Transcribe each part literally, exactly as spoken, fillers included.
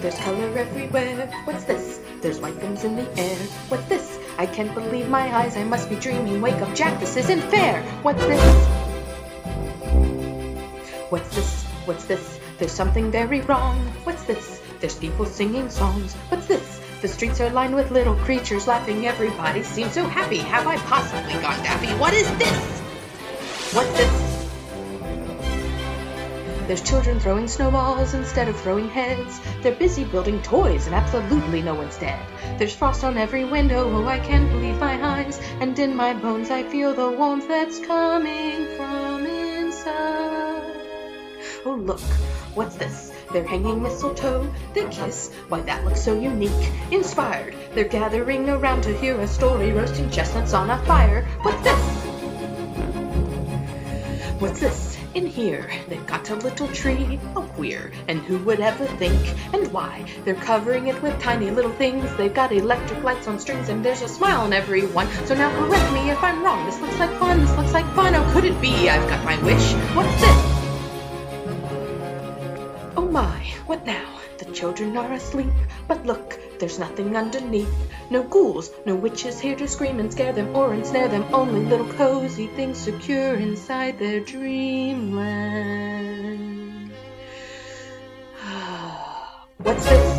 There's color everywhere. What's this? There's white things in the air. What's this? I can't believe my eyes. I must be dreaming. Wake up, Jack, this isn't fair. What's this? What's this? What's this? There's something very wrong. What's this? There's people singing songs. What's this? The streets are lined with little creatures laughing. Everybody seems so happy. Have I possibly gone daffy? What is this? What's this? There's children throwing snowballs instead of throwing heads. They're busy building toys and absolutely no one's dead. There's frost on every window, oh I can't believe my eyes. And in my bones I feel the warmth that's coming from inside. Oh look, what's this? They're hanging mistletoe, they kiss, why that looks so unique. Inspired, they're gathering around to hear a story, roasting chestnuts on a fire. What's this? What's this? In here, they've got a little tree, oh queer, and who would ever think, and why? They're covering it with tiny little things, they've got electric lights on strings, and there's a smile on every one. So now correct me if I'm wrong, this looks like fun, this looks like fun, oh could it be? I've got my wish, what's this? Oh my, what now? The children are asleep, but look, there's nothing underneath. No ghouls, no witches here to scream and scare them or ensnare them. Only little cozy things secure inside their dreamland. What's this?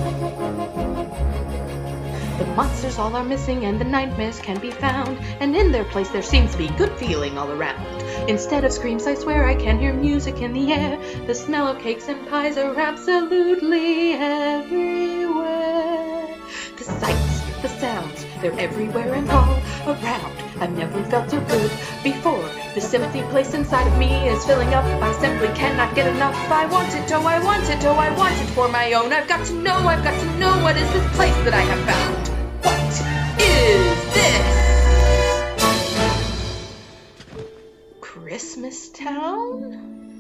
The monsters all are missing and the nightmares can be found. And in their place there seems to be good feeling all around. Instead of screams I swear I can hear music in the air. The smell of cakes and pies are absolutely everywhere. The sights, the sounds, they're everywhere and all around. I've never felt so good before. This empty place inside of me is filling up. I simply cannot get enough. I want it, oh I want it, oh I want it for my own. I've got to know, I've got to know what is this place that I have found. What is this? Christmas Town?